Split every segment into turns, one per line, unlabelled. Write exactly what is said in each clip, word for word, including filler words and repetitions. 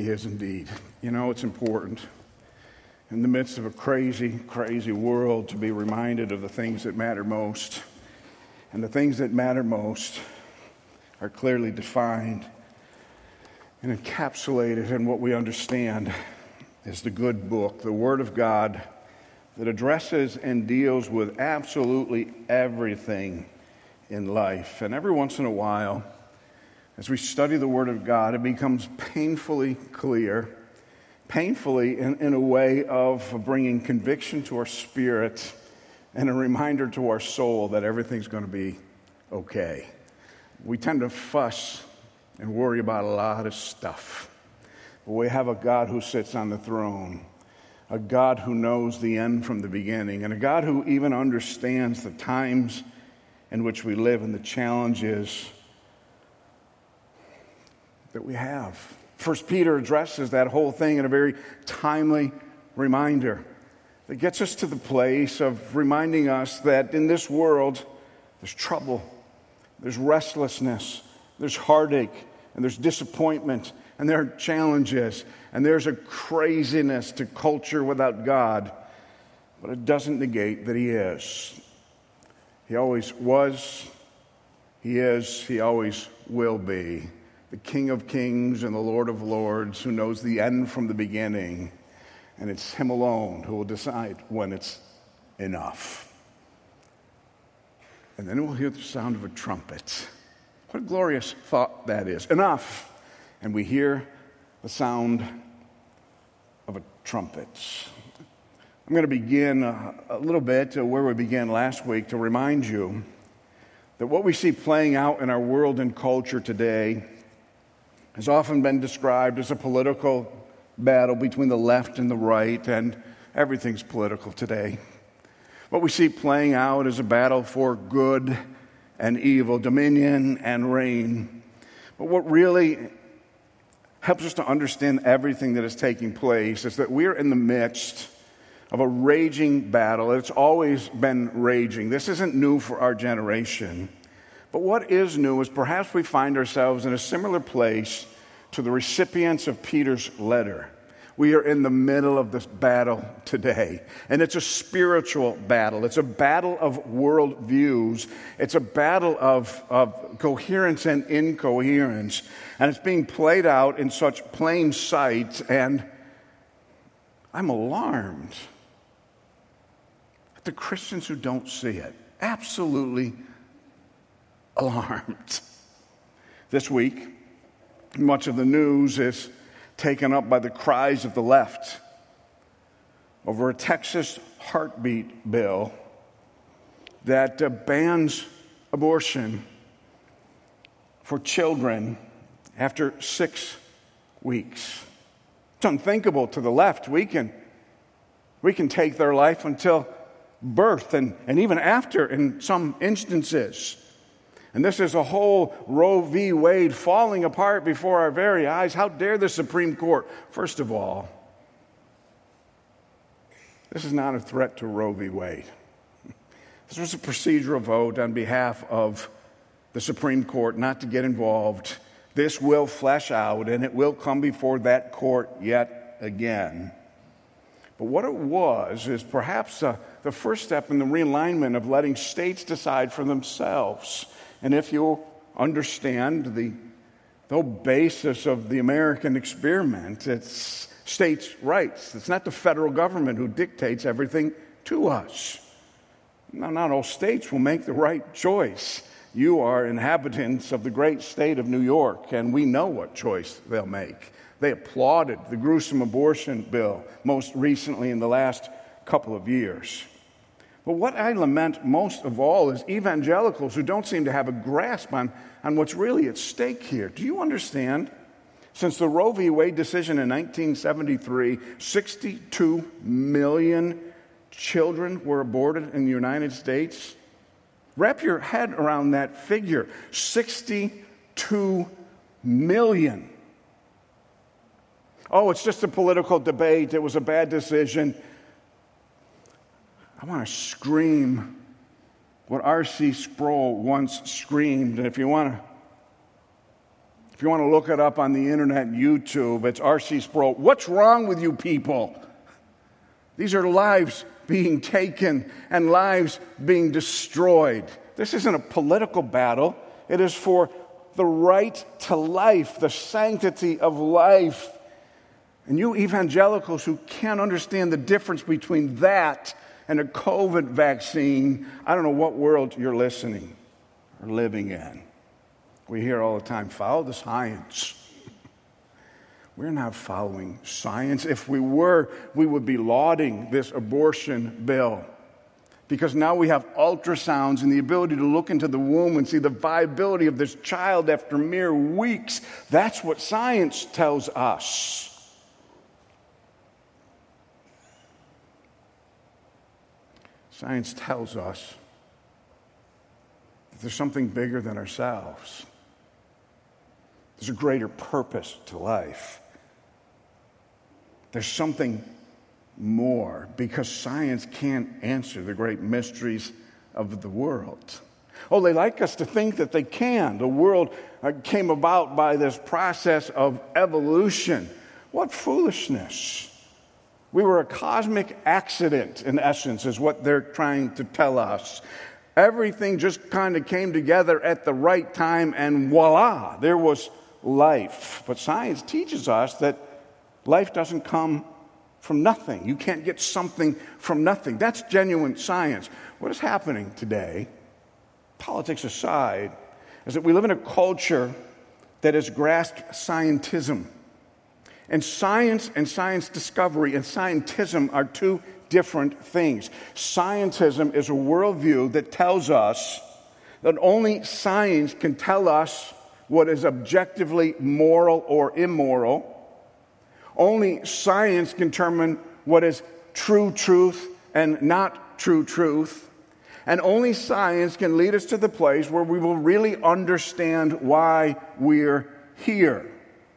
is indeed. You know, it's important in the midst of a crazy, crazy world to be reminded of the things that matter most. And the things that matter most are clearly defined and encapsulated in what we understand as the good book, the Word of God, that addresses and deals with absolutely everything in life. And every once in a while, as we study the Word of God, it becomes painfully clear, painfully in, in a way of bringing conviction to our spirit and a reminder to our soul that everything's going to be okay. We tend to fuss and worry about a lot of stuff. But we have a God who sits on the throne, a God who knows the end from the beginning, and a God who even understands the times in which we live and the challenges that we have. First Peter addresses that whole thing in a very timely reminder that gets us to the place of reminding us that in this world, there's trouble, there's restlessness, there's heartache, and there's disappointment, and there are challenges, and there's a craziness to culture without God. But it doesn't negate that He is. He always was, He is, He always will be the King of Kings and the Lord of Lords, who knows the end from the beginning. And it's Him alone who will decide when it's enough. And then we'll hear the sound of a trumpet. What a glorious thought that is. Enough. And we hear the sound of a trumpet. I'm going to begin a, a little bit where we began last week to remind you that what we see playing out in our world and culture today has often been described as a political battle between the left and the right, and everything's political today. What we see playing out is a battle for good and evil, dominion and reign. But what really helps us to understand everything that is taking place is that we're in the midst of a raging battle. It's always been raging. This isn't new for our generation. But what is new is perhaps we find ourselves in a similar place to the recipients of Peter's letter. We are in the middle of this battle today, and it's a spiritual battle. It's a battle of worldviews. It's a battle of, of coherence and incoherence, and it's being played out in such plain sight, and I'm alarmed at the Christians who don't see it. Absolutely alarmed. This week, much of the news is taken up by the cries of the left over a Texas heartbeat bill that uh, bans abortion for children after six weeks. It's unthinkable to the left. We can, we can take their life until birth and, and even after in some instances. And this is a whole Roe v. Wade falling apart before our very eyes. How dare the Supreme Court? First of all, this is not a threat to Roe v. Wade. This was a procedural vote on behalf of the Supreme Court not to get involved. This will flesh out, and it will come before that court yet again. But what it was is perhaps uh, the first step in the realignment of letting states decide for themselves. And if you understand the, the whole basis of the American experiment, it's states' rights. It's not the federal government who dictates everything to us. Now, not all states will make the right choice. You are inhabitants of the great state of New York, and we know what choice they'll make. They applauded the gruesome abortion bill most recently in the last couple of years. But what I lament most of all is evangelicals who don't seem to have a grasp on, on what's really at stake here. Do you understand? Since the Roe v. Wade decision in nineteen seventy-three, sixty-two million children were aborted in the United States. Wrap your head around that figure. sixty-two million. Oh, it's just a political debate. It was a bad decision. I want to scream what R C Sproul once screamed. And if you want to If you want to look it up on the internet and YouTube, it's R C Sproul. What's wrong with you people? These are lives being taken and lives being destroyed. This isn't a political battle. It is for the right to life, the sanctity of life. And you evangelicals who can't understand the difference between that and a COVID vaccine, I don't know what world you're listening or living in. We hear all the time, follow the science. We're not following science. If we were, we would be lauding this abortion bill. Because now we have ultrasounds and the ability to look into the womb and see the viability of this child after mere weeks. That's what science tells us. Science tells us that there's something bigger than ourselves. There's a greater purpose to life. There's something more, because science can't answer the great mysteries of the world. Oh, they like us to think that they can. The world uh, came about by this process of evolution. What foolishness. We were a cosmic accident, in essence, is what they're trying to tell us. Everything just kind of came together at the right time, and voila, there was life. But science teaches us that life doesn't come from nothing. You can't get something from nothing. That's genuine science. What is happening today, politics aside, is that we live in a culture that has grasped scientism. And science and science discovery and scientism are two different things. Scientism is a worldview that tells us that only science can tell us what is objectively moral or immoral. Only science can determine what is true truth and not true truth. And only science can lead us to the place where we will really understand why we're here.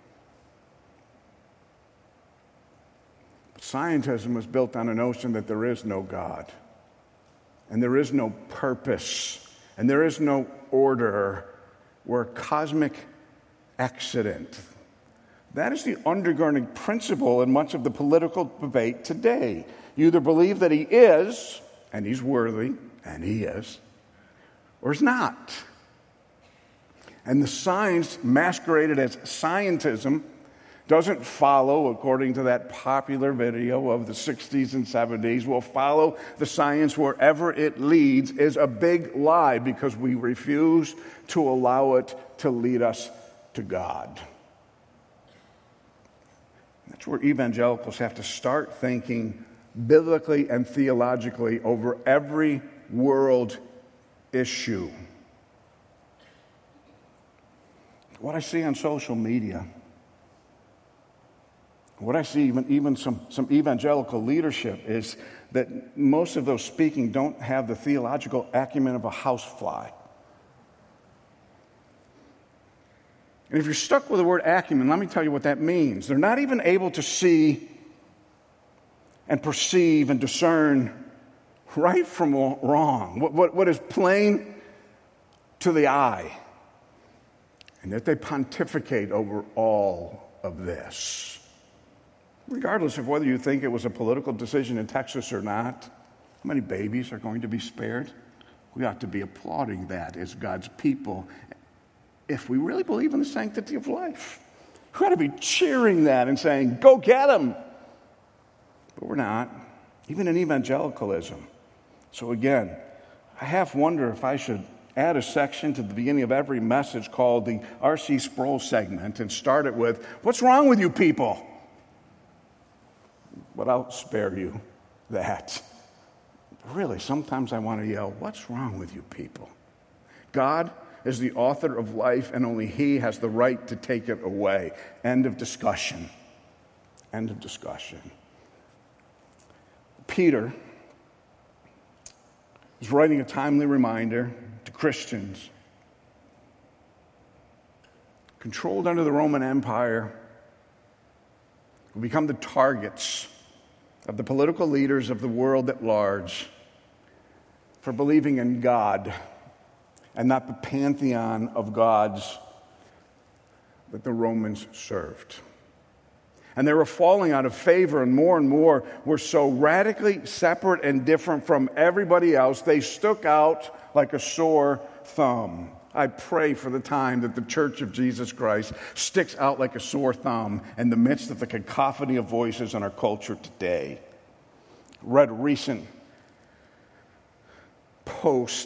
Scientism was built on a notion that there is no God, and there is no purpose, and there is no order. We're a cosmic accident. That is the undergirding principle in much of the political debate today. You either believe that he is, and he's worthy, and he is, or he's not. And the science masqueraded as scientism doesn't follow, according to that popular video of the sixties and seventies, will follow the science wherever it leads, is a big lie, because we refuse to allow it to lead us to God. That's where evangelicals have to start thinking biblically and theologically over every world issue. What I see on social media, what I see even, even some, some evangelical leadership, is that most of those speaking don't have the theological acumen of a housefly. And if you're stuck with the word acumen, let me tell you what that means. They're not even able to see and perceive and discern right from wrong, what, what, what is plain to the eye. And yet they pontificate over all of this. Regardless of whether you think it was a political decision in Texas or not, how many babies are going to be spared? We ought to be applauding that as God's people. If we really believe in the sanctity of life, we ought to be cheering that and saying, go get them. But we're not, even in evangelicalism. So again, I half wonder if I should add a section to the beginning of every message called the R C Sproul segment and start it with, what's wrong with you people? But I'll spare you that. Really, sometimes I want to yell, what's wrong with you people? God is the author of life, and only he has the right to take it away. End of discussion. End of discussion. Peter is writing a timely reminder to Christians controlled under the Roman Empire, who become the targets of the political leaders of the world at large for believing in God and not the pantheon of gods that the Romans served. And they were falling out of favor, and more and more were so radically separate and different from everybody else, they stuck out like a sore thumb. I pray for the time that the Church of Jesus Christ sticks out like a sore thumb in the midst of the cacophony of voices in our culture today. Read a recent post.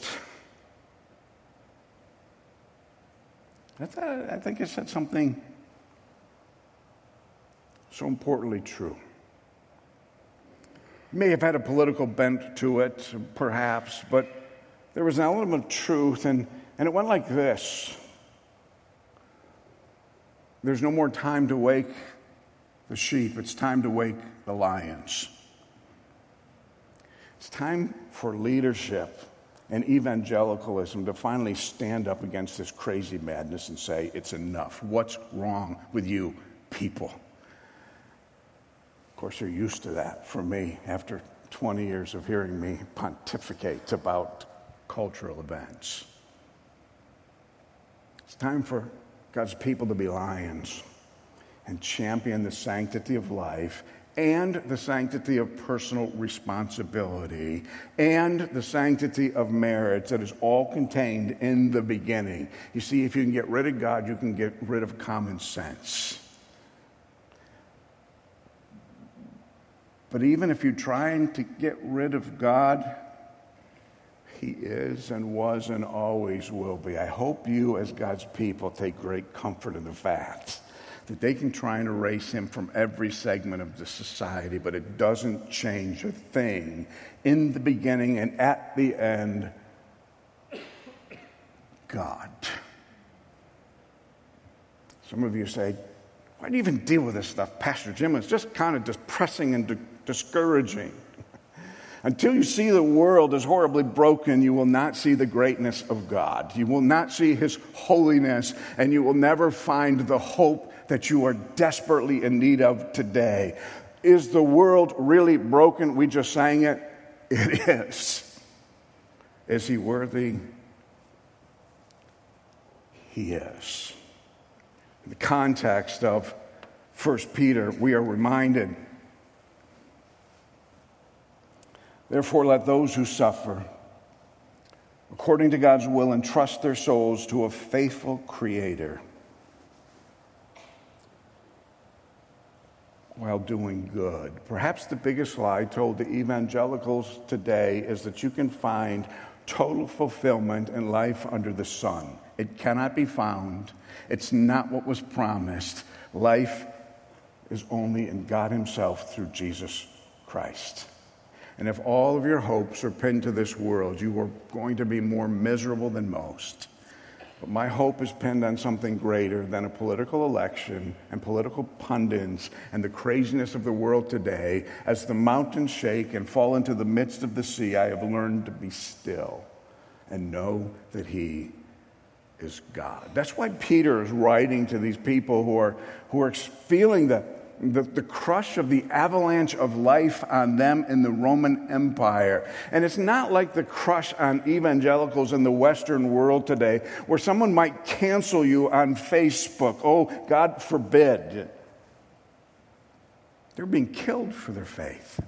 I think it said something so importantly true. It may have had a political bent to it, perhaps, but there was an element of truth, and, and it went like this. There's no more time to wake the sheep. It's time to wake the lions. It's time for leadership and evangelicalism to finally stand up against this crazy madness and say, it's enough. What's wrong with you people? Of course, you're used to that from me after twenty years of hearing me pontificate about cultural events. It's time for God's people to be lions and champion the sanctity of life and the sanctity of personal responsibility and the sanctity of marriage that is all contained in the beginning. You see, if you can get rid of God, you can get rid of common sense. But even if you're trying to get rid of God, He is and was and always will be. I hope you, as God's people, take great comfort in the fact that they can try and erase Him from every segment of the society, but it doesn't change a thing. In the beginning and at the end, God. Some of you say, why do you even deal with this stuff, Pastor Jim? It's just kind of depressing and di- discouraging. Until you see the world as horribly broken, you will not see the greatness of God. You will not see His holiness, and you will never find the hope that you are desperately in need of today. Is the world really broken? We just sang it. It is. Is He worthy? He is. In the context of First Peter, we are reminded, therefore let those who suffer according to God's will entrust their souls to a faithful Creator while doing good. Perhaps the biggest lie told to evangelicals today is that you can find total fulfillment in life under the sun. It cannot be found. It's not what was promised. Life is only in God Himself through Jesus Christ. And if all of your hopes are pinned to this world, you are going to be more miserable than most. But my hope is pinned on something greater than a political election and political pundits and the craziness of the world today. As the mountains shake and fall into the midst of the sea, I have learned to be still and know that He is God. That's why Peter is writing to these people who are who are feeling the, the, the crush of the avalanche of life on them in the Roman Empire. And it's not like the crush on evangelicals in the Western world today, where someone might cancel you on Facebook. Oh, God forbid. They're being killed for their faith.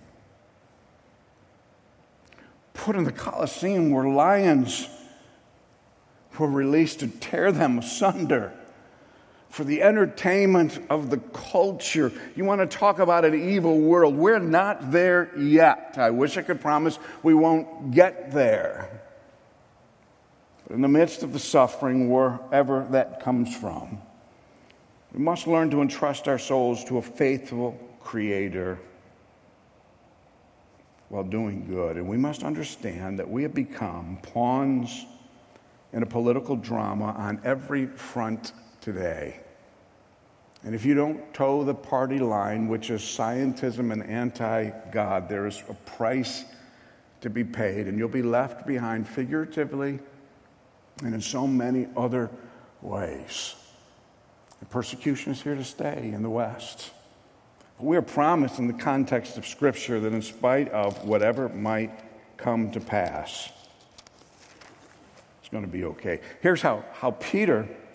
Put in the Colosseum where lions were released to tear them asunder for the entertainment of the culture. You want to talk about an evil world? We're not there yet. I wish I could promise we won't get there. But in the midst of the suffering, wherever that comes from, we must learn to entrust our souls to a faithful Creator while doing good. And we must understand that we have become pawns in a political drama on every front today. And if you don't toe the party line, which is scientism and anti-God, there is a price to be paid, and you'll be left behind figuratively and in so many other ways. The persecution is here to stay in the West. But we are promised in the context of Scripture that in spite of whatever might come to pass, going to be okay. Here's how, how Peter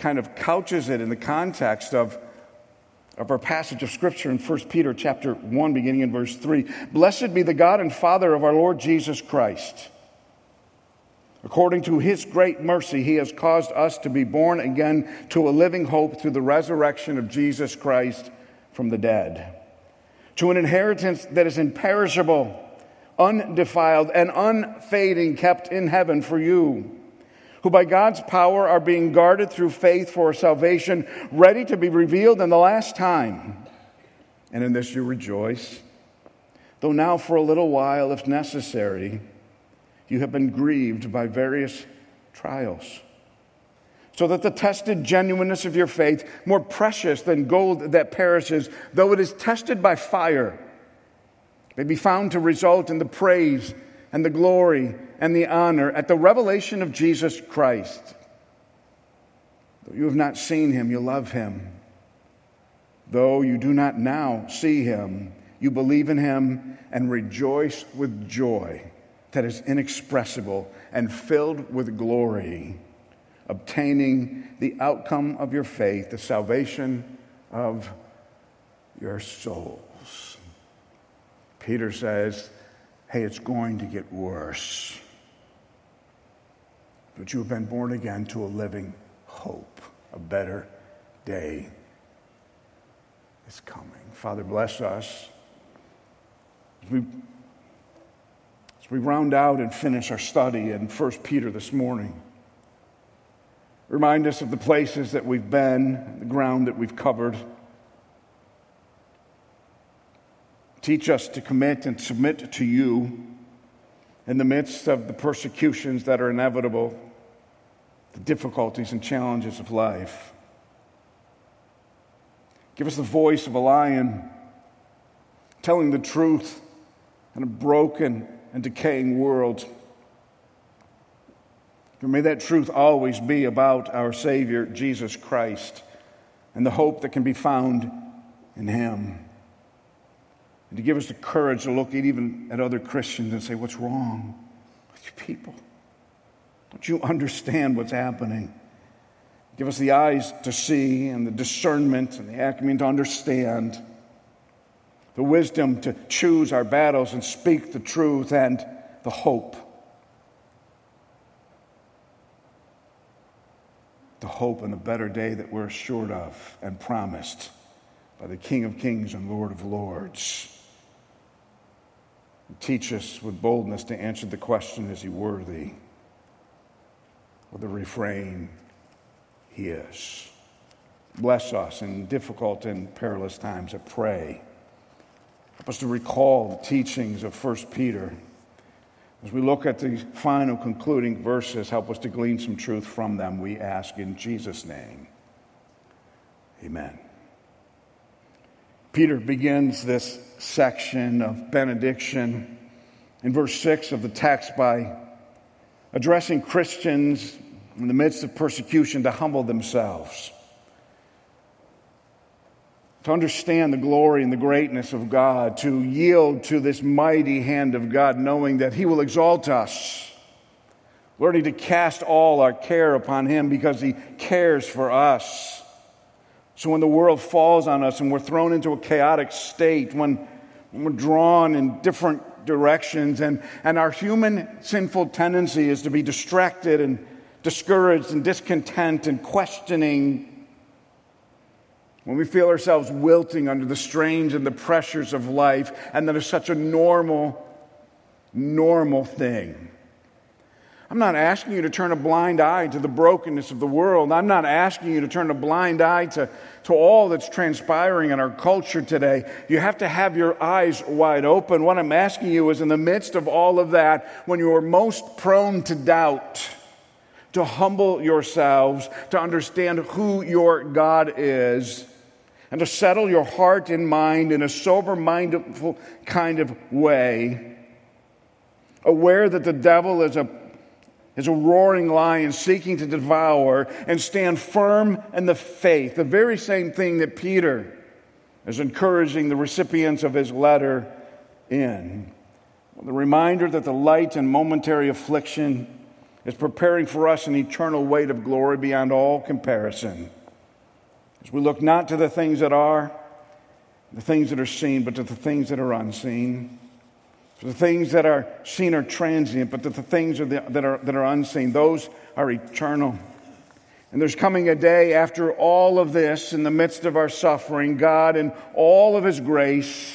kind of couches it in the context of, of our passage of Scripture in First Peter chapter one, beginning in verse three. Blessed be the God and Father of our Lord Jesus Christ. According to his great mercy, he has caused us to be born again to a living hope through the resurrection of Jesus Christ from the dead, to an inheritance that is imperishable, undefiled, and unfading, kept in heaven for you, who by God's power are being guarded through faith for salvation, ready to be revealed in the last time. And in this you rejoice, though now for a little while, if necessary, you have been grieved by various trials, so that the tested genuineness of your faith, more precious than gold that perishes, though it is tested by fire, may be found to result in the praise and the glory and the honor at the revelation of Jesus Christ. Though you have not seen him, you love him. Though you do not now see him, you believe in him and rejoice with joy that is inexpressible and filled with glory, obtaining the outcome of your faith, the salvation of your souls. Peter says, hey, it's going to get worse. But you have been born again to a living hope. A better day is coming. Father, bless us as we As we round out and finish our study in First Peter this morning. Remind us of the places that we've been, the ground that we've covered. Teach us to commit and submit to you in the midst of the persecutions that are inevitable, the difficulties and challenges of life. Give us the voice of a lion, telling the truth in a broken and decaying world. And may that truth always be about our Savior, Jesus Christ, and the hope that can be found in him. And to give us the courage to look at even at other Christians and say, what's wrong with you people? Don't you understand what's happening? Give us the eyes to see and the discernment and the acumen to understand, the wisdom to choose our battles and speak the truth, and the hope. The hope in a better day that we're assured of and promised by the King of Kings and Lord of Lords. Teach us with boldness to answer the question, is he worthy? Or the refrain, he is. Bless us in difficult and perilous times, I pray. Help us to recall the teachings of First Peter. As we look at the final concluding verses, help us to glean some truth from them, we ask in Jesus' name. Amen. Peter begins this section of benediction in verse six of the text by addressing Christians in the midst of persecution to humble themselves, to understand the glory and the greatness of God, to yield to this mighty hand of God, knowing that he will exalt us, learning to cast all our care upon him because he cares for us. So when the world falls on us and we're thrown into a chaotic state, when, when we're drawn in different directions, and, and our human sinful tendency is to be distracted and discouraged and discontent and questioning, when we feel ourselves wilting under the strains and the pressures of life, and that is such a normal, normal thing. I'm not asking you to turn a blind eye to the brokenness of the world. I'm not asking you to turn a blind eye to, to all that's transpiring in our culture today. You have to have your eyes wide open. What I'm asking you is, in the midst of all of that, when you are most prone to doubt, to humble yourselves, to understand who your God is, and to settle your heart and mind in a sober-mindful kind of way, aware that the devil is a, is a roaring lion seeking to devour, and stand firm in the faith, the very same thing that Peter is encouraging the recipients of his letter in. The reminder that the light and momentary affliction is preparing for us an eternal weight of glory beyond all comparison. As we look not to the things that are, the things that are seen, but to the things that are unseen. For the things that are seen are transient, but to the things are the, that are that are unseen, those are eternal. And there's coming a day after all of this, in the midst of our suffering, God in all of His grace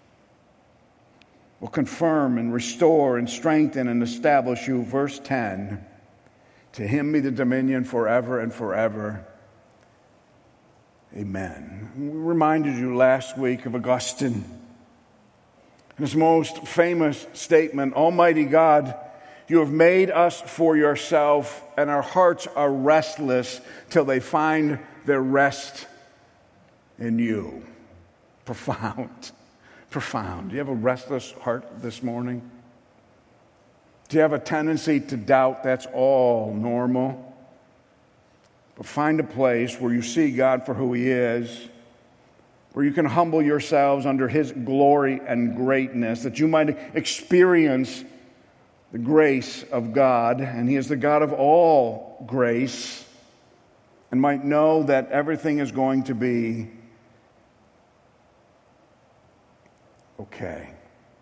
will confirm and restore and strengthen and establish you. Verse ten, to Him be the dominion forever and forever. Amen. We reminded you last week of Augustine. His most famous statement, Almighty God, you have made us for yourself, and our hearts are restless till they find their rest in you. Profound. Profound. Do you have a restless heart this morning? Do you have a tendency to doubt? That's all normal. But find a place where you see God for who He is, where you can humble yourselves under His glory and greatness, that you might experience the grace of God, and He is the God of all grace, and might know that everything is going to be okay.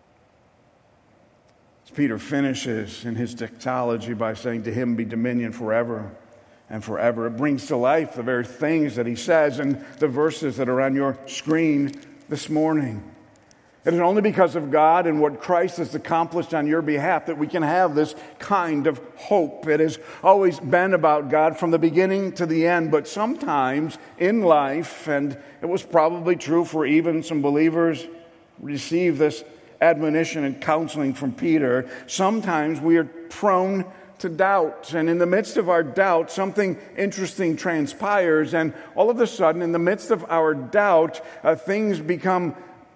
As Peter finishes in his doxology by saying, to Him be dominion forever and forever. It brings to life the very things that he says in the verses that are on your screen this morning. It is only because of God and what Christ has accomplished on your behalf that we can have this kind of hope. It has always been about God from the beginning to the end, but sometimes in life, and it was probably true for even some believers receive this admonition and counseling from Peter, sometimes we are prone to doubt. And in the midst of our doubt, something interesting transpires. And all of a sudden, in the midst of our doubt, uh, things become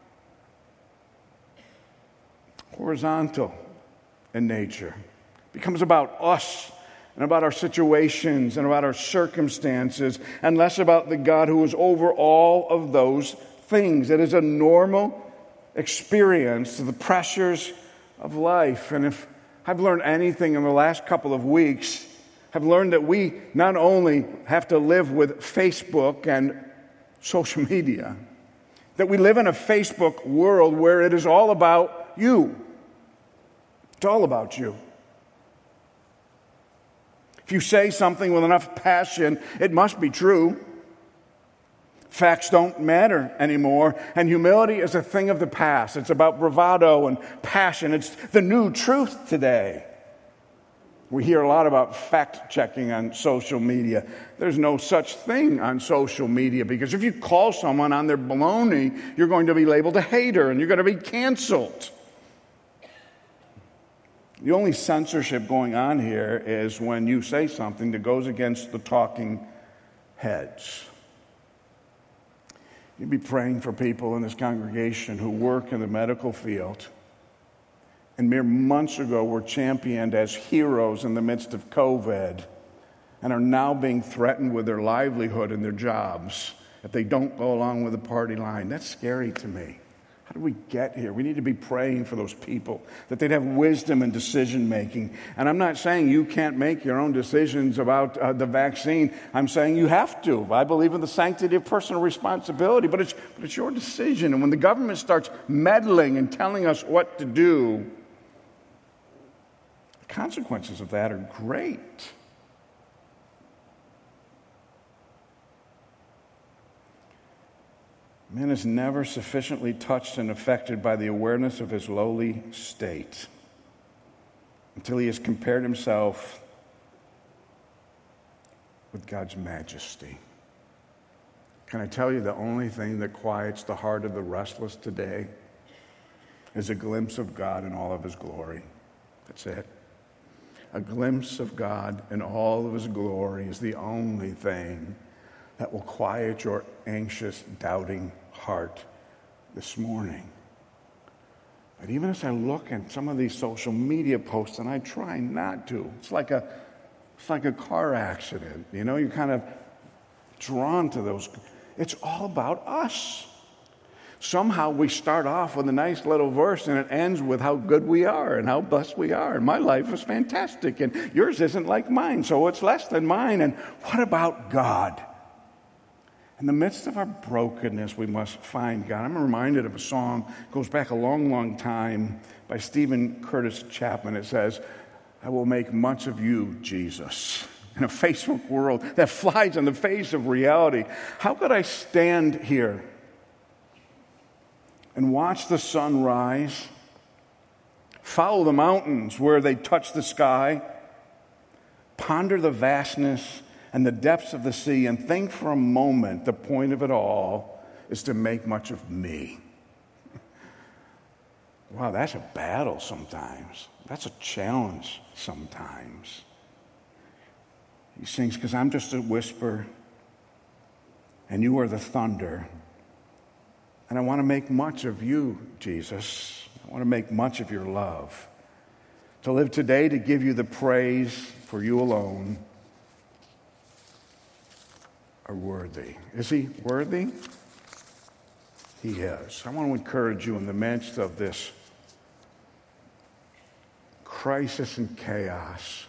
horizontal in nature. It becomes about us and about our situations and about our circumstances, and less about the God who is over all of those things. It is a normal experience to the pressures of life. And if I've learned anything in the last couple of weeks, I've learned that we not only have to live with Facebook and social media, that we live in a Facebook world where it is all about you. It's all about you. If you say something with enough passion, it must be true. Facts don't matter anymore, and humility is a thing of the past. It's about bravado and passion. It's the new truth today. We hear a lot about fact-checking on social media. There's no such thing on social media, because if you call someone on their baloney, you're going to be labeled a hater and you're going to be canceled. The only censorship going on here is when you say something that goes against the talking heads. You'd be praying for people in this congregation who work in the medical field and mere months ago were championed as heroes in the midst of COVID and are now being threatened with their livelihood and their jobs if they don't go along with the party line. That's scary to me. How did we get here? We need to be praying for those people, that they'd have wisdom in decision making. And I'm not saying you can't make your own decisions about uh, the vaccine. I'm saying you have to. I believe in the sanctity of personal responsibility, but it's, but it's your decision. And when the government starts meddling and telling us what to do, the consequences of that are great. Man is never sufficiently touched and affected by the awareness of his lowly state until he has compared himself with God's majesty. Can I tell you, the only thing that quiets the heart of the restless today is a glimpse of God in all of His glory. That's it. A glimpse of God in all of His glory is the only thing that will quiet your anxious, doubting heart this morning. But even as I look at some of these social media posts, and I try not to, it's like a it's like a car accident. You know, you're kind of drawn to those. It's all about us. Somehow we start off with a nice little verse and it ends with how good we are and how blessed we are. And my life is fantastic and yours isn't like mine, so it's less than mine. And what about God? In the midst of our brokenness, we must find God. I'm reminded of a song that goes back a long, long time by Stephen Curtis Chapman. It says, I will make much of you, Jesus. In a Facebook world that flies in the face of reality, how could I stand here and watch the sun rise, follow the mountains where they touch the sky, ponder the vastness and the depths of the sea, and think for a moment the point of it all is to make much of me? Wow, that's a battle sometimes. That's a challenge sometimes. He sings, because I'm just a whisper, and you are the thunder. And I want to make much of you, Jesus. I want to make much of your love. To live today to give you the praise for you alone are worthy. Is he worthy? He is. I want to encourage you in the midst of this crisis and chaos.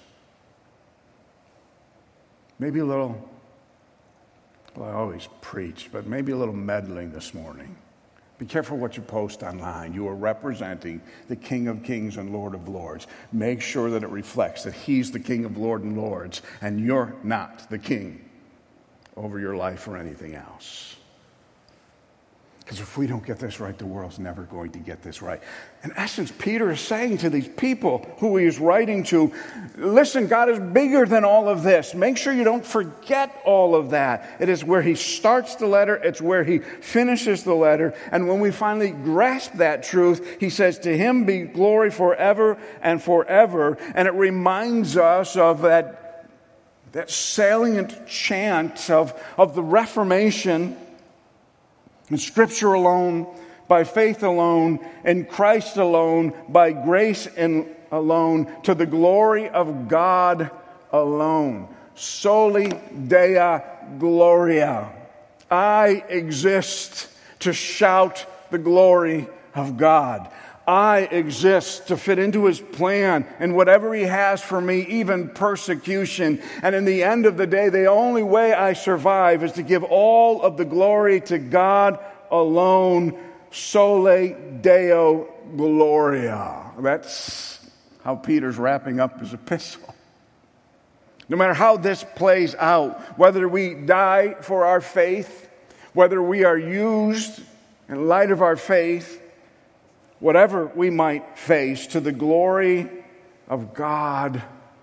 Maybe a little, well, I always preach, but maybe a little meddling this morning. Be careful what you post online. You are representing the King of Kings and Lord of Lords. Make sure that it reflects that he's the King of Lord and Lords, and you're not the king over your life or anything else. Because if we don't get this right, the world's never going to get this right. In essence, Peter is saying to these people who he is writing to, listen, God is bigger than all of this. Make sure you don't forget all of that. It is where he starts the letter. It's where he finishes the letter. And when we finally grasp that truth, he says, to him be glory forever and forever. And it reminds us of that, that salient chant of, of the Reformation. In Scripture alone, by faith alone, in Christ alone, by grace in alone, to the glory of God alone. Soli Deo Gloria. I exist to shout the glory of God. I exist to fit into his plan and whatever he has for me, even persecution. And in the end of the day, the only way I survive is to give all of the glory to God alone. Soli Deo Gloria. That's how Peter's wrapping up his epistle. No matter how this plays out, whether we die for our faith, whether we are used in light of our faith, whatever we might face, to the glory of God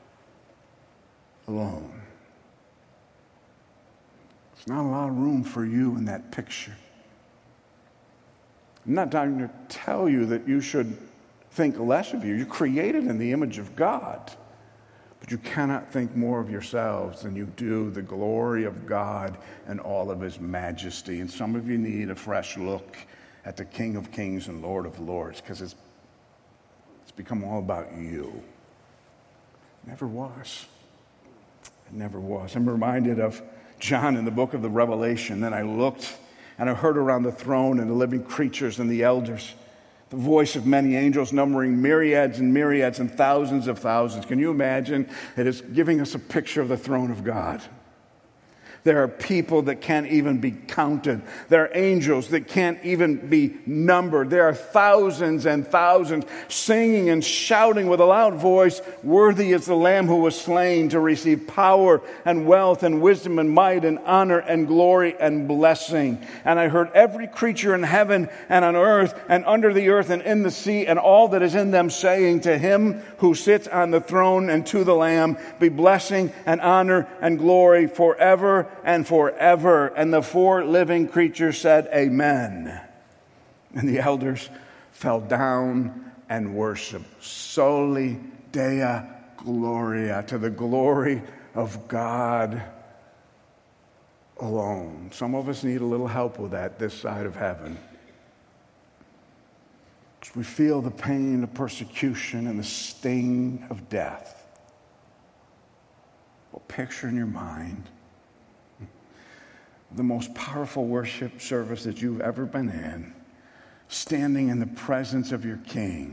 alone. There's not a lot of room for you in that picture. I'm not trying to tell you that you should think less of you. You're created in the image of God. But you cannot think more of yourselves than you do the glory of God and all of his majesty. And some of you need a fresh look at the King of Kings and Lord of Lords, because it's, it's become all about you. It never was. It never was. I'm reminded of John in the book of the Revelation. Then I looked and I heard around the throne and the living creatures and the elders the voice of many angels numbering myriads and myriads and thousands of thousands. Can you imagine? It is giving us a picture of the throne of God. There are people that can't even be counted. There are angels that can't even be numbered. There are thousands and thousands singing and shouting with a loud voice, "Worthy is the Lamb who was slain to receive power and wealth and wisdom and might and honor and glory and blessing." And I heard every creature in heaven and on earth and under the earth and in the sea and all that is in them saying, "To him who sits on the throne and to the Lamb be blessing and honor and glory forever and forever." And the four living creatures said, "Amen." And the elders fell down and worshiped. Soli Deo Gloria, to the glory of God alone. Some of us need a little help with that this side of heaven. We feel the pain of persecution and the sting of death. Well, picture in your mind the most powerful worship service that you've ever been in, standing in the presence of your King.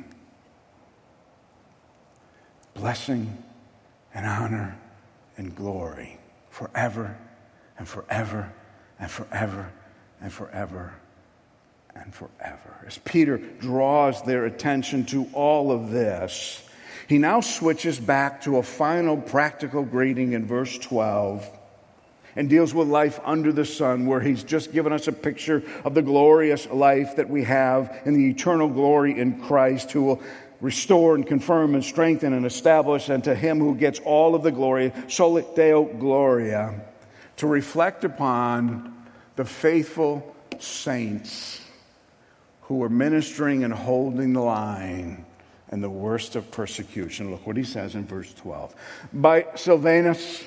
Blessing and honor and glory forever and forever and forever and forever and forever. As Peter draws their attention to all of this, he now switches back to a final practical greeting in verse twelve and deals with life under the sun, where he's just given us a picture of the glorious life that we have in the eternal glory in Christ, who will restore and confirm and strengthen and establish, and to him who gets all of the glory, soli Deo Gloria, to reflect upon the faithful saints who were ministering and holding the line in the worst of persecution. Look what he says in verse twelve. By Silvanus,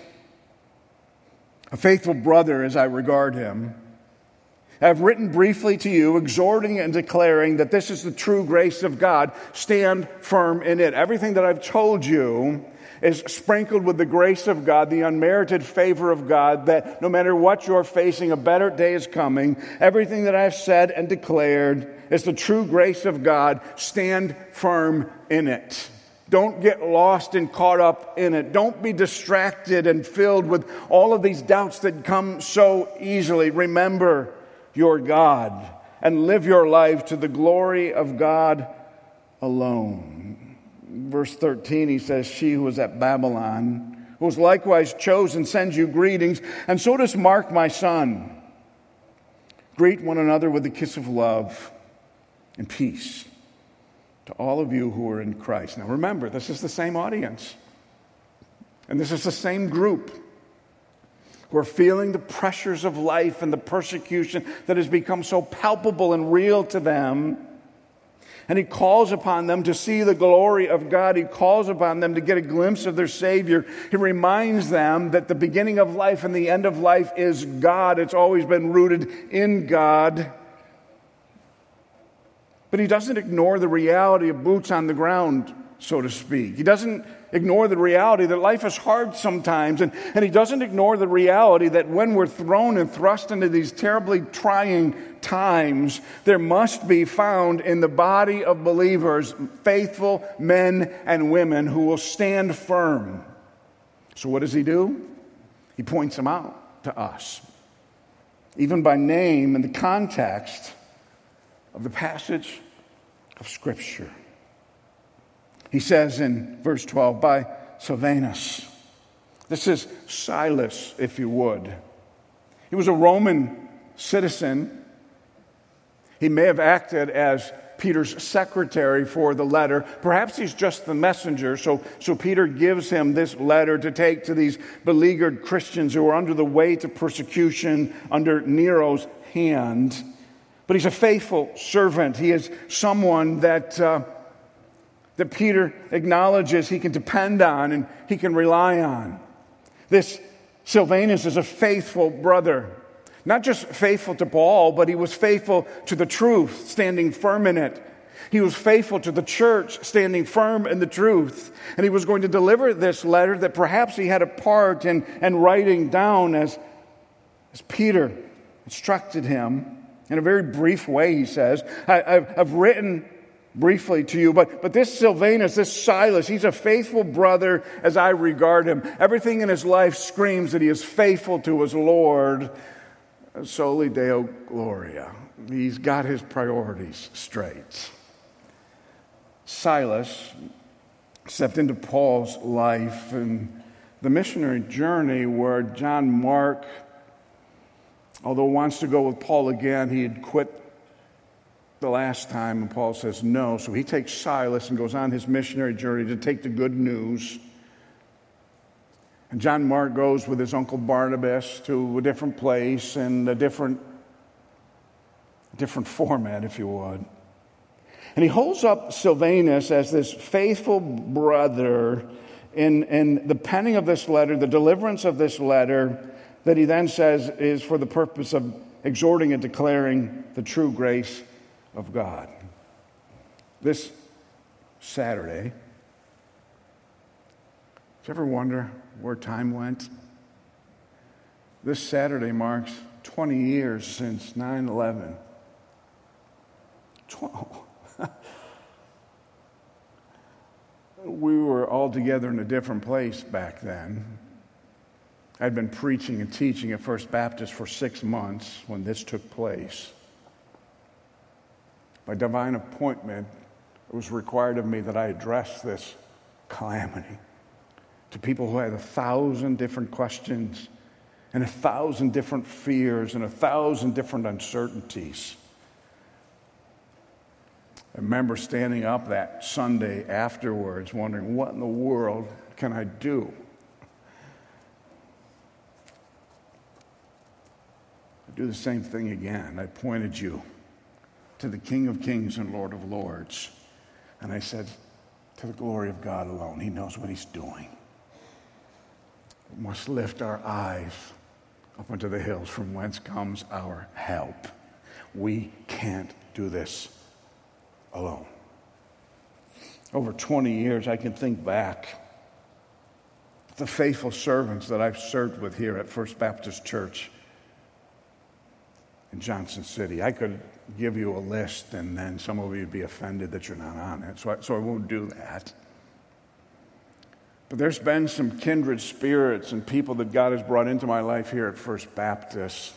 a faithful brother as I regard him, I have written briefly to you, exhorting and declaring that this is the true grace of God. Stand firm in it. Everything that I've told you is sprinkled with the grace of God, the unmerited favor of God, that no matter what you're facing, a better day is coming. Everything that I've said and declared is the true grace of God. Stand firm in it. Don't get lost and caught up in it. Don't be distracted and filled with all of these doubts that come so easily. Remember your God and live your life to the glory of God alone. Verse thirteen, he says, she who was at Babylon, who was likewise chosen, sends you greetings, and so does Mark, my son. Greet one another with the kiss of love and peace to all of you who are in Christ. Now remember, this is the same audience, and this is the same group who are feeling the pressures of life and the persecution that has become so palpable and real to them. And he calls upon them to see the glory of God. He calls upon them to get a glimpse of their Savior. He reminds them that the beginning of life and the end of life is God. It's always been rooted in God. But he doesn't ignore the reality of boots on the ground, so to speak. He doesn't ignore the reality that life is hard sometimes. And, and he doesn't ignore the reality that when we're thrown and thrust into these terribly trying times, there must be found in the body of believers faithful men and women who will stand firm. So what does he do? He points them out to us, even by name in the context of the passage of Scripture. He says in verse twelve, by Silvanus. This is Silas, if you would. He was a Roman citizen. He may have acted as Peter's secretary for the letter. Perhaps he's just the messenger. So, so Peter gives him this letter to take to these beleaguered Christians who are under the weight of persecution under Nero's hand. But he's a faithful servant. He is someone that... Uh, that Peter acknowledges he can depend on and he can rely on. This Silvanus is a faithful brother. Not just faithful to Paul, but he was faithful to the truth, standing firm in it. He was faithful to the church, standing firm in the truth. And he was going to deliver this letter that perhaps he had a part in, in writing down as, as Peter instructed him. In a very brief way, he says, I, I've, I've written briefly to you, but, but this Silvanus, this Silas, he's a faithful brother as I regard him. Everything in his life screams that he is faithful to his Lord. Soli Deo Gloria. He's got his priorities straight. Silas stepped into Paul's life and the missionary journey where John Mark, although wants to go with Paul again, he had quit the last time, and Paul says no. So he takes Silas and goes on his missionary journey to take the good news. And John Mark goes with his uncle Barnabas to a different place and a different, different format, if you would. And he holds up Silvanus as this faithful brother in, in the penning of this letter, the deliverance of this letter, that he then says is for the purpose of exhorting and declaring the true grace of God. This Saturday, did you ever wonder where time went? This Saturday marks twenty years since nine eleven. twelve. We were all together in a different place back then. I'd been preaching and teaching at First Baptist for six months when this took place. By divine appointment, it was required of me that I address this calamity to people who had a thousand different questions and a thousand different fears and a thousand different uncertainties. I remember standing up that Sunday afterwards wondering, what in the world can I do? I do the same thing again. I pointed you to the King of Kings and Lord of Lords. And I said, to the glory of God alone. He knows what he's doing. We must lift our eyes up into the hills from whence comes our help. We can't do this alone. Over twenty years, I can think back the faithful servants that I've served with here at First Baptist Church in Johnson City. I could give you a list, and then some of you would be offended that you're not on it, so I, so I won't do that. But there's been some kindred spirits and people that God has brought into my life here at First Baptist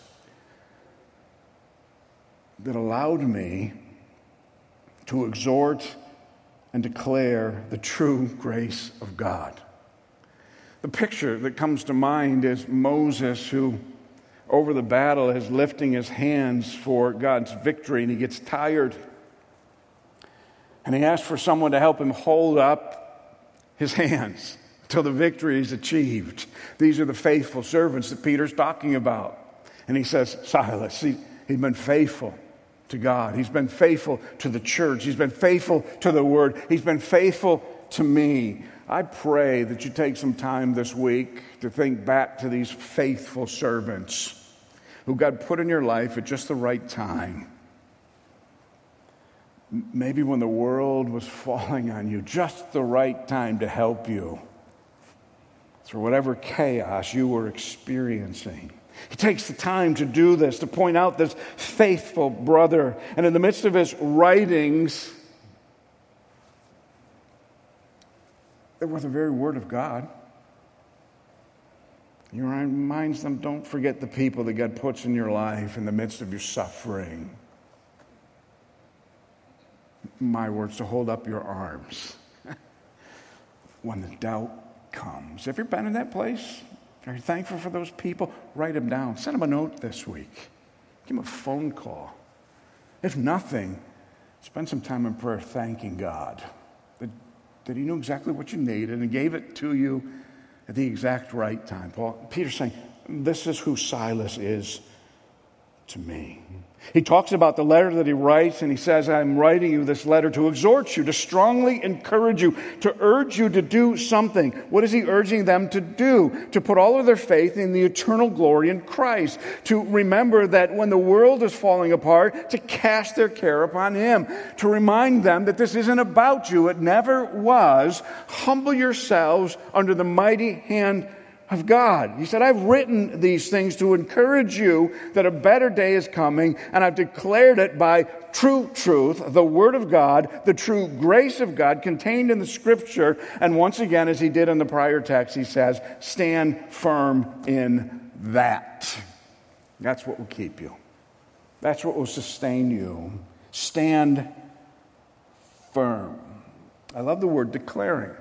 that allowed me to exhort and declare the true grace of God. The picture that comes to mind is Moses, who over the battle is lifting his hands for God's victory, and he gets tired. And he asks for someone to help him hold up his hands until the victory is achieved. These are the faithful servants that Peter's talking about. And he says, Silas, he, he's been faithful to God. He's been faithful to the church. He's been faithful to the word. He's been faithful to me. I pray that you take some time this week to think back to these faithful servants who God put in your life at just the right time. Maybe when the world was falling on you, just the right time to help you through whatever chaos you were experiencing. He takes the time to do this, to point out this faithful brother. And in the midst of his writings, they were the very word of God. He reminds them, don't forget the people that God puts in your life in the midst of your suffering. My words, to hold up your arms when the doubt comes. Have you been in that place? Are you thankful for those people? Write them down. Send them a note this week. Give them a phone call. If nothing, spend some time in prayer thanking God that, that he knew exactly what you needed and gave it to you at the exact right time. Paul, Peter's saying, this is who Silas is to me. He talks about the letter that he writes, and he says, I'm writing you this letter to exhort you, to strongly encourage you, to urge you to do something. What is he urging them to do? To put all of their faith in the eternal glory in Christ. To remember that when the world is falling apart, to cast their care upon him. To remind them that this isn't about you. It never was. Humble yourselves under the mighty hand of God. He said, I've written these things to encourage you that a better day is coming, and I've declared it by true truth, the Word of God, the true grace of God contained in the Scripture. And once again, as he did in the prior text, he says, stand firm in that. That's what will keep you. That's what will sustain you. Stand firm. I love the word declaring.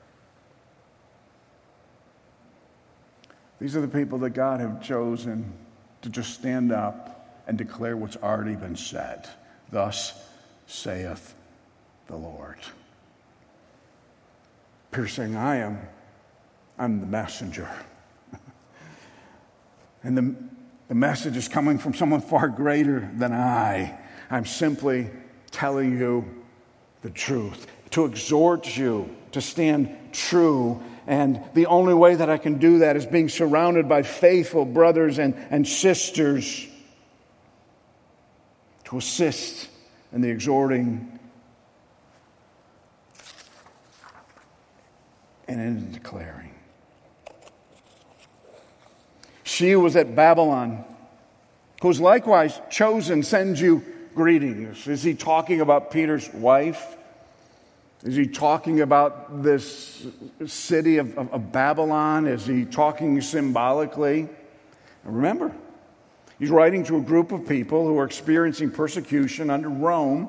These are the people that God have chosen to just stand up and declare what's already been said. Thus saith the Lord. Peter's saying, I am, I'm the messenger. And the, the message is coming from someone far greater than I. I'm simply telling you the truth, to exhort you to stand true. And the only way that I can do that is being surrounded by faithful brothers and, and sisters to assist in the exhorting and in the declaring. She was at Babylon, who was likewise chosen, sends you greetings? Is he talking about Peter's wife? Is he talking about this city of, of, of Babylon? Is he talking symbolically? And remember, he's writing to a group of people who are experiencing persecution under Rome.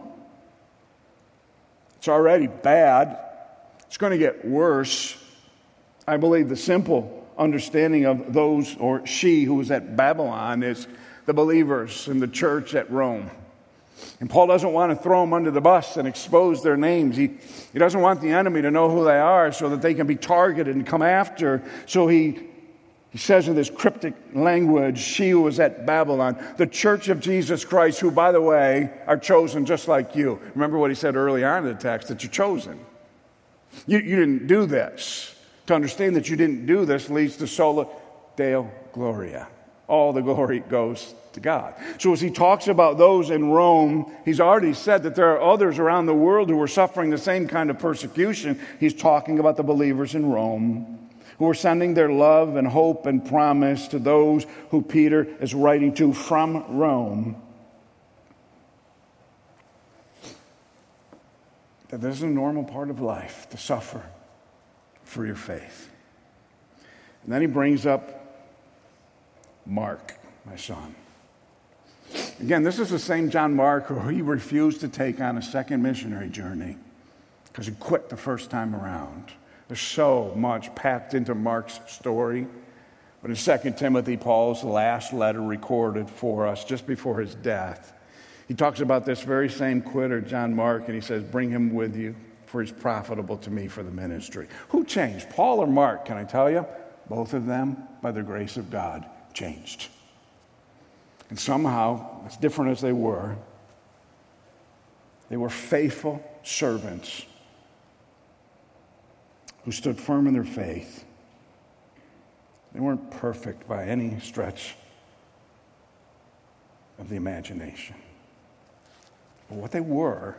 It's already bad. It's going to get worse. I believe the simple understanding of those, or she who was at Babylon, is the believers in the church at Rome. And Paul doesn't want to throw them under the bus and expose their names. He, he doesn't want the enemy to know who they are so that they can be targeted and come after. So he, he says in this cryptic language, she who was at Babylon, the church of Jesus Christ, who, by the way, are chosen just like you. Remember what he said early on in the text, that you're chosen. You, you didn't do this. To understand that you didn't do this leads to sola deo gloria. All the glory goes to God. So as he talks about those in Rome, he's already said that there are others around the world who are suffering the same kind of persecution. He's talking about the believers in Rome who are sending their love and hope and promise to those who Peter is writing to from Rome. That this is a normal part of life, to suffer for your faith. And then he brings up Mark, my son. Again, this is the same John Mark who he refused to take on a second missionary journey because he quit the first time around. There's so much packed into Mark's story. But in Second Timothy, Paul's last letter recorded for us just before his death, he talks about this very same quitter, John Mark, and he says, bring him with you, for he's profitable to me for the ministry. Who changed, Paul or Mark? Can I tell you? Both of them, by the grace of God, changed. And somehow, as different as they were, they were faithful servants who stood firm in their faith. They weren't perfect by any stretch of the imagination. But what they were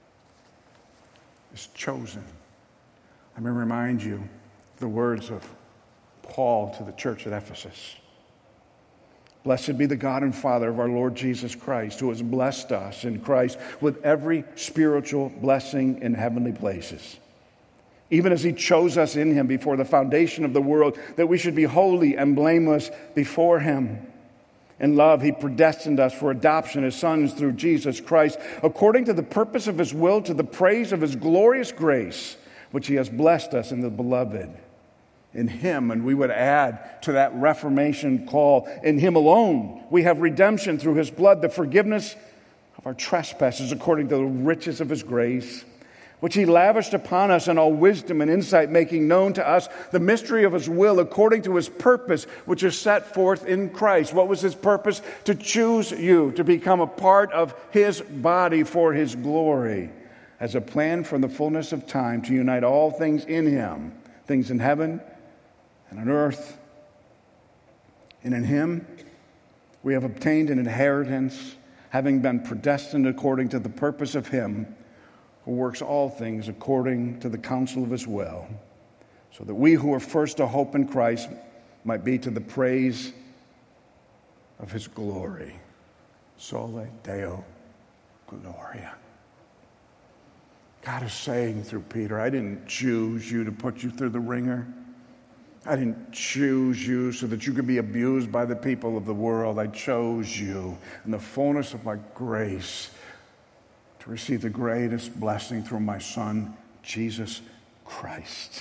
is chosen. Let me remind you the words of Paul to the church at Ephesus. Blessed be the God and Father of our Lord Jesus Christ, who has blessed us in Christ with every spiritual blessing in heavenly places, even as he chose us in him before the foundation of the world, that we should be holy and blameless before him. In love, he predestined us for adoption as sons through Jesus Christ, according to the purpose of his will, to the praise of his glorious grace, which he has blessed us in the beloved. In him, and we would add to that Reformation call, in him alone we have redemption through his blood, the forgiveness of our trespasses, according to the riches of his grace, which he lavished upon us in all wisdom and insight, making known to us the mystery of his will, according to his purpose, which is set forth in Christ. What was his purpose? To choose you, to become a part of his body for his glory, as a plan from the fullness of time to unite all things in him, things in heaven and on earth. And in him we have obtained an inheritance, having been predestined according to the purpose of him who works all things according to the counsel of his will, so that we who are first to hope in Christ might be to the praise of his glory. Sole Deo Gloria. God is saying through Peter, I didn't choose you to put you through the ringer. I didn't choose you so that you could be abused by the people of the world. I chose you in the fullness of my grace to receive the greatest blessing through my Son, Jesus Christ.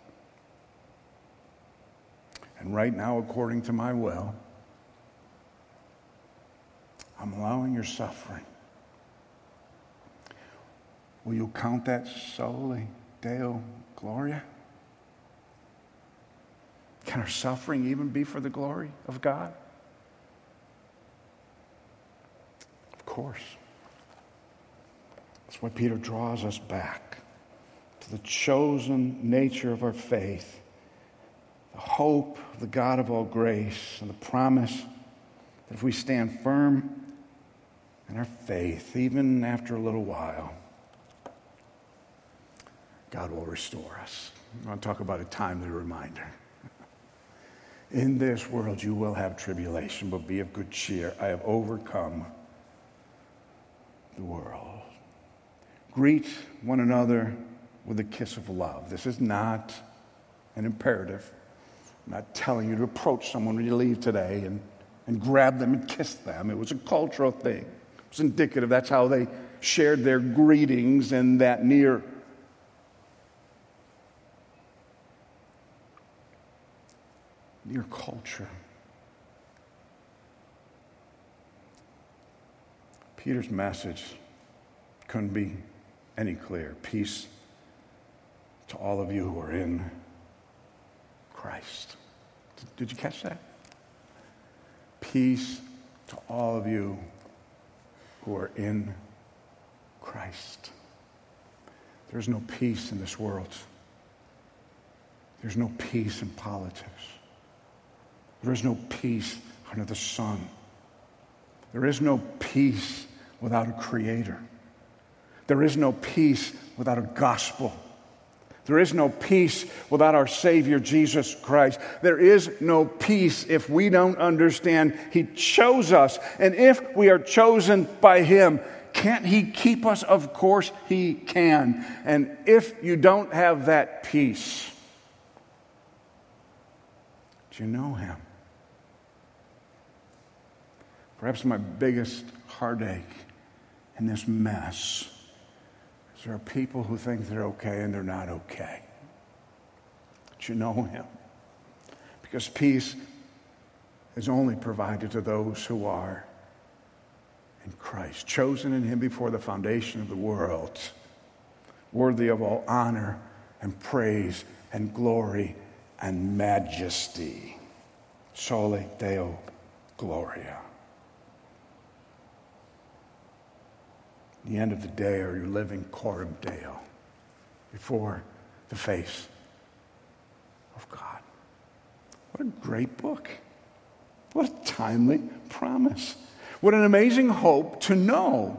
And right now, according to my will, I'm allowing your suffering. Will you count that Sole Deo Gloria? Can our suffering even be for the glory of God? Of course. That's why Peter draws us back to the chosen nature of our faith, the hope of the God of all grace, and the promise that if we stand firm in our faith, even after a little while, God will restore us. I want to talk about a timely reminder. In this world you will have tribulation, but be of good cheer. I have overcome the world. Greet one another with a kiss of love. This is not an imperative. I'm not telling you to approach someone when you leave today and, and grab them and kiss them. It was a cultural thing. It was indicative. That's how they shared their greetings in that near near culture. Peter's message couldn't be any clearer. Peace to all of you who are in Christ. Did you catch that? Peace to all of you who are in Christ. There's no peace in this world. There's no peace in politics. There is no peace under the sun. There is no peace without a creator. There is no peace without a gospel. There is no peace without our Savior, Jesus Christ. There is no peace if we don't understand He chose us. And if we are chosen by Him, can't He keep us? Of course He can. And if you don't have that peace, do you know Him? Perhaps my biggest heartache in this mess is there are people who think they're okay and they're not okay. But you know Him. Because peace is only provided to those who are in Christ, chosen in Him before the foundation of the world, worthy of all honor and praise and glory and majesty. Soli Deo Gloria. At the end of the day, are you living coram Deo before the face of God? What a great book. What a timely promise. What an amazing hope to know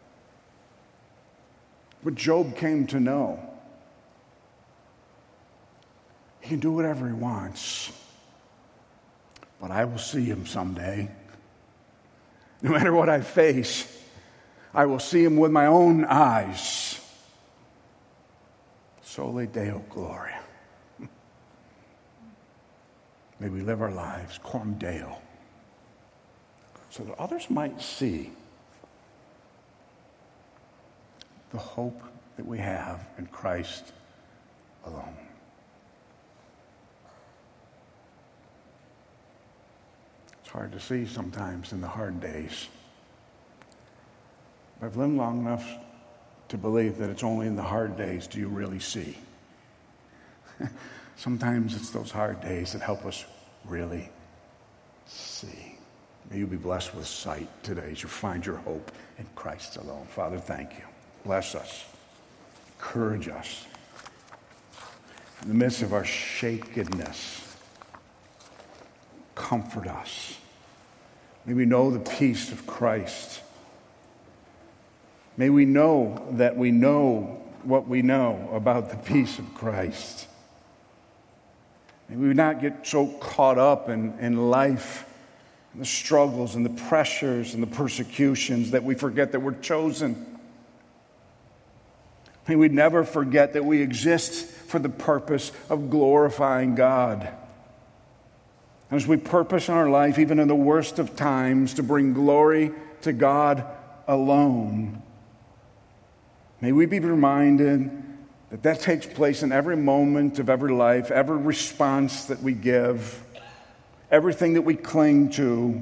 what Job came to know. He can do whatever he wants, but I will see Him someday. No matter what I face, I will see Him with my own eyes. Soli Deo Gloria. May we live our lives coram Deo, so that others might see the hope that we have in Christ alone. It's hard to see sometimes in the hard days. I've lived long enough to believe that it's only in the hard days do you really see. Sometimes it's those hard days that help us really see. May you be blessed with sight today as you find your hope in Christ alone. Father, thank you. Bless us. Encourage us. In the midst of our shakenness, comfort us. May we know the peace of Christ. May we know that we know what we know about the peace of Christ. May we not get so caught up in, in life, and the struggles and the pressures and the persecutions that we forget that we're chosen. May we never forget that we exist for the purpose of glorifying God. As we purpose in our life, even in the worst of times, to bring glory to God alone, may we be reminded that that takes place in every moment of every life, every response that we give, everything that we cling to,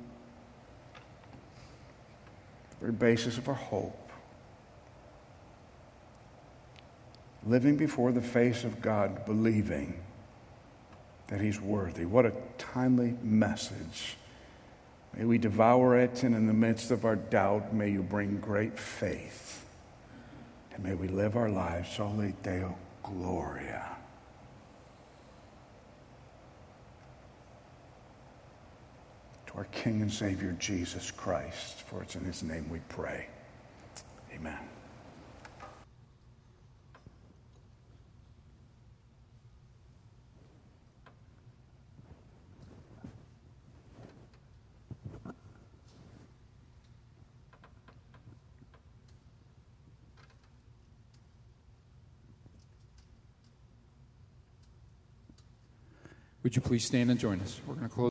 the very basis of our hope. Living before the face of God, believing that He's worthy. What a timely message. May we devour it, and in the midst of our doubt, may you bring great faith. And may we live our lives Soli Deo Gloria. To our King and Savior Jesus Christ, for it's in His name we pray. Amen.
Would you please stand and join us? We're going to close.